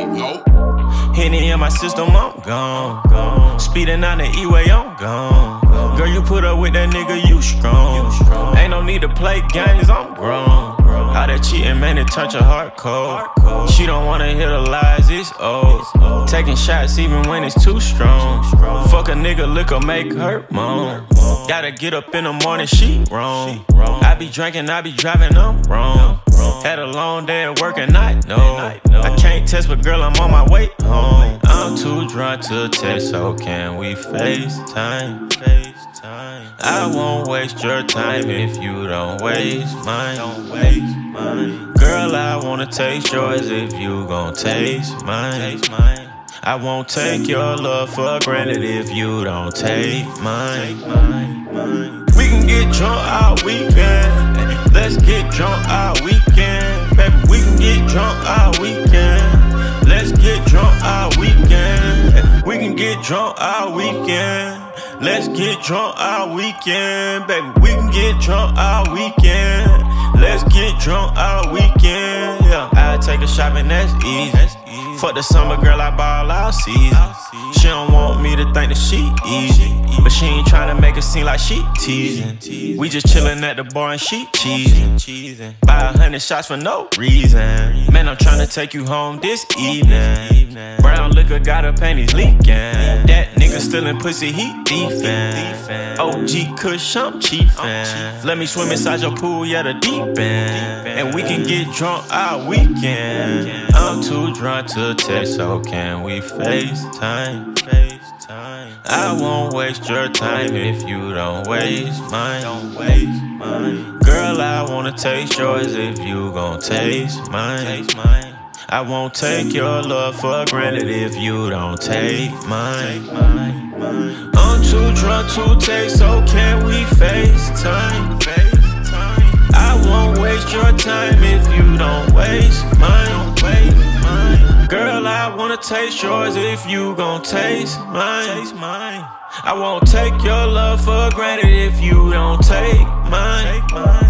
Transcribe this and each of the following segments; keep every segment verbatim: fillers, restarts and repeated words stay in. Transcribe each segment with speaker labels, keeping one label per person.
Speaker 1: Nope.
Speaker 2: Henny in my system, I'm gone. gone. Speeding on the E-way, I'm gone. gone. Girl, you put up with that nigga, you strong. you strong. Ain't no need to play games, I'm grown. grown. All that cheating, man, it turned your heart cold. cold. She don't wanna hear the lies, it's old. old. Taking shots even when it's too strong. strong. Fuck a nigga, liquor make her moan. Gotta get up in the morning, she wrong. I be drinking, I be driving, I'm wrong. Had a long day at work and I know I can't test, but girl, I'm on my way home. I'm too drunk to text, so can we FaceTime? I won't waste your time if you don't waste mine. Girl, I wanna taste yours if you gon' taste mine. I won't take your love for granted if you don't take mine. We can get drunk all weekend. Let's get drunk all weekend. Baby, we can get drunk all weekend. Let's get drunk all weekend. We can get drunk all weekend. Let's get drunk all weekend. Baby, we can get drunk all weekend. Let's get drunk all weekend. Yeah, I take a shopping, that's easy. Fuck the summer girl, I ball all season. She don't want me to think that she easy, but she ain't tryna make it seem like she teasing. We just chillin' at the bar and she cheesing. Buy a hundred shots for no reason. Man, I'm tryna take you home this evening. Brown liquor got her panties leaking. That nigga stealing pussy, he beefin'. O G Kush, I'm chiefin'. Let me swim inside your pool, yeah, the deep end. And we can get drunk all weekend. I'm too drunk to text, so can we FaceTime? I won't waste your time if you don't waste mine. Girl, I wanna taste yours if you gon' taste mine. I won't take your love for granted if you don't take mine. I'm too drunk to taste, so can we FaceTime? I won't waste your time if you don't waste mine. Girl, I wanna taste yours if you gon' taste mine. I won't take your love for granted if you don't take mine.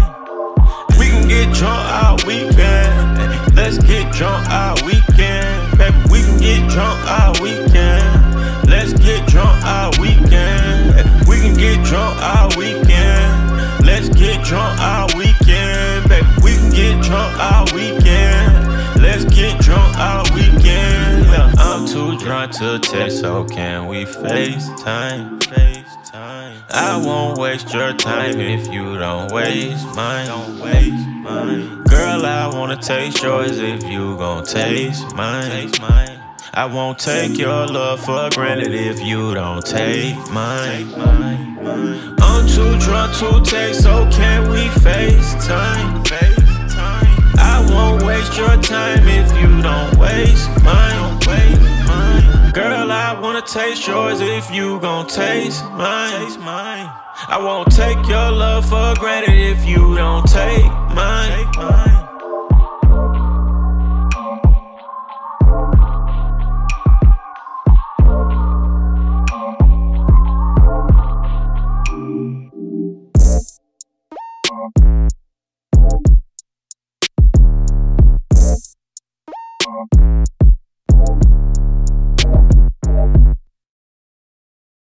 Speaker 2: We can get drunk all weekend. Let's get drunk all weekend. Baby, we can get drunk all weekend. Let's get drunk all weekend. We can get drunk all weekend. Let's get drunk all weekend. Baby, we can get drunk all weekend. Let's get drunk all weekend. Yeah, I'm too drunk to text, so can we FaceTime? I won't waste your time if you don't waste mine. Girl, I wanna taste yours if you gon' taste mine. I won't take your love for granted if you don't take mine. I'm too drunk to text, so can we FaceTime? I won't waste your time if you don't waste mine. Girl, I wanna taste yours if you gon' taste mine. I won't take your love for granted if you don't take mine.